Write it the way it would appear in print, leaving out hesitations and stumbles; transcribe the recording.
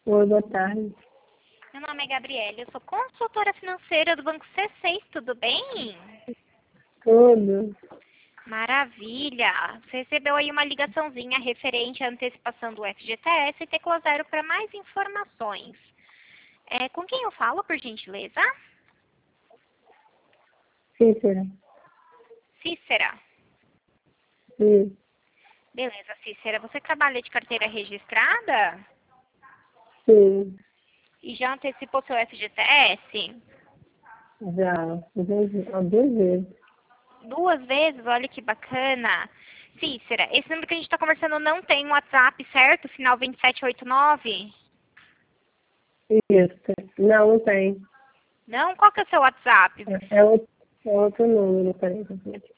Oi, boa tarde. Meu nome é Gabriela, eu sou consultora financeira do Banco C6, tudo bem? Tudo? Maravilha! Você recebeu aí uma ligaçãozinha referente à antecipação do FGTS e tecla 0 para mais informações. Com quem eu falo, por gentileza? Cícera? Cícera. Sim. Beleza, Cícera. Você trabalha de carteira registrada? Sim. E já antecipou seu FGTS? Já. Duas vezes. 2 vezes? Olha que bacana. Cícera, esse número que a gente está conversando não tem um WhatsApp, certo? Final 2789? Isso. Não, não tem. Não? Qual que é o seu WhatsApp? É outro número, peraí.